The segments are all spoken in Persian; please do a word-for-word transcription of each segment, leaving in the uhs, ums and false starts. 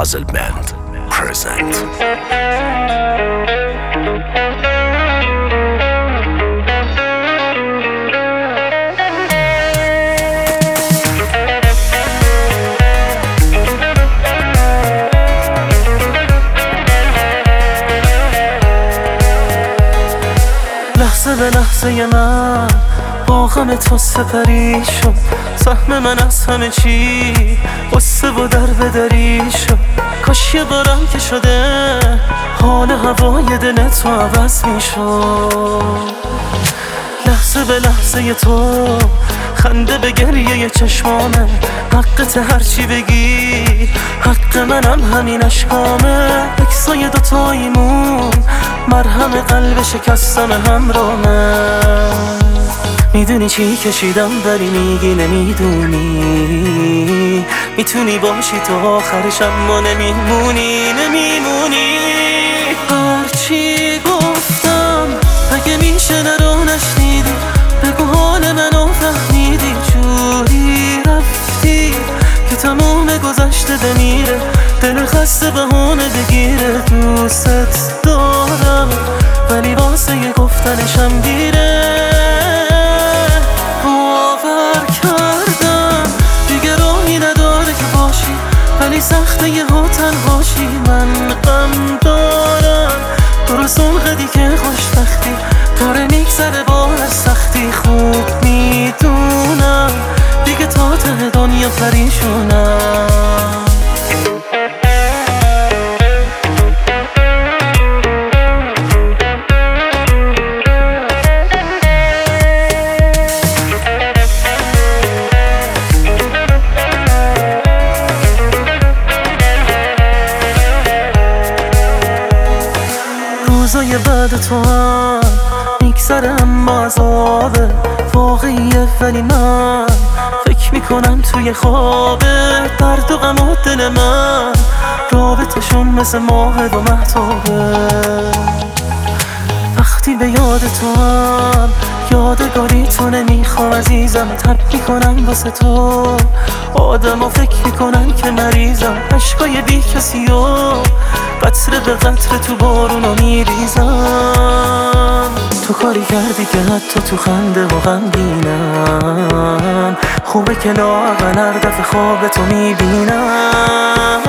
Puzzle Band present. لحظه به لحظه من با غم تو سپری شد، سهم من از همه چی قصه و در بدری شد. کاش یه بارم که شده حال هوای دل تو عوض می شد. لحظه به لحظه تو خنده به گریه چشمامه، حقت هرچی بگی حق منم همین اشکامه. اکسای دوتاییمون مرهم قلب شکستم همرامه. میدونی چی کشیدم ولی میگی نمیدونی، میتونی باشی تو آخرش اما نمیمونی نمیمونی. هرچی گفتم اگه میشه نرو نشنیدی، بگو حال منو فهمیدی. جوری رفتی که تموم گذشته بمیره، دل خسته بهونه بگیره. دوست دارم ولی واسه یه گفتنشم دیره. باور کردم دیگه راهی نداره که باشی، ولی سخته یه ها تنهاشی. من غم دارم تو رو سنقدی که خوشبختی داره میگذره با هر سختی. خوب میدونم دیگه تا ته دنیا پریشونم. روزای بعد تو هم میگذره اما عذابه واقعیه، ولی من فکر میکنم توی خوابه. درد و غم و دل من رابطشون مثل ماه و مهتابه. وقتی به یاد تو هم یادگاری تو نمیخوام عزیزم، تب میکنم واسه تو آدم و فکر میکنن که مریضم. عشقای بی کسی و قطره به قطره تو بارونو میریزم. تو کاری کردی که حتی تو خنده و غمگینم، خوبه که لااقل هر دفعه خواب تو میبینم.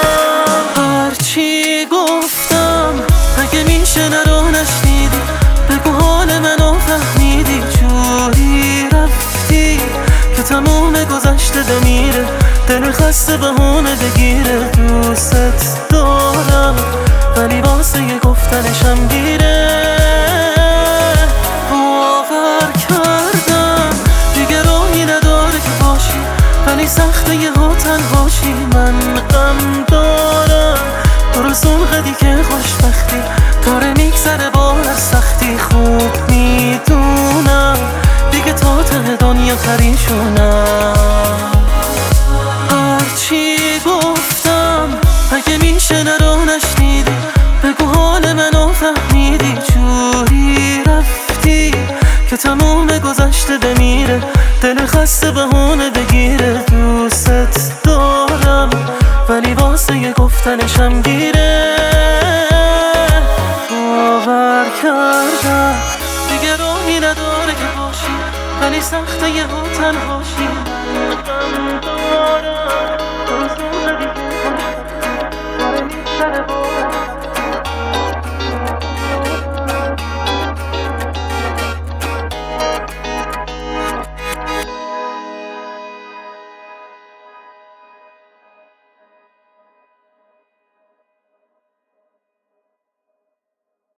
هرچی گفتم اگه میشه نرو نشنیدی، بگو حال منو فهمیدی. جوری رفتی که تموم گذشته بمیره، دل خسته بهونه بگیره. دوست دارم ولی واسه یه گفتنشم دیره. باور کردم دیگه راهی نداره که باشی، ولی سخته یه ها تنهاشی. من غم دارم تو رو سنقدی که خوشبختی داره میگذره با هر سختی. خوب میدونم دیگه تا ته دنیا پریشونم. هرچی گفتم اگه میشه نرو نشنیدی، بگو حال منو فهمیدی. جوری رفتی که تموم گذشته بمیره، دل خسته بهونه بگیره. دوست دارم ولی واسه یه گفتنشم دیره.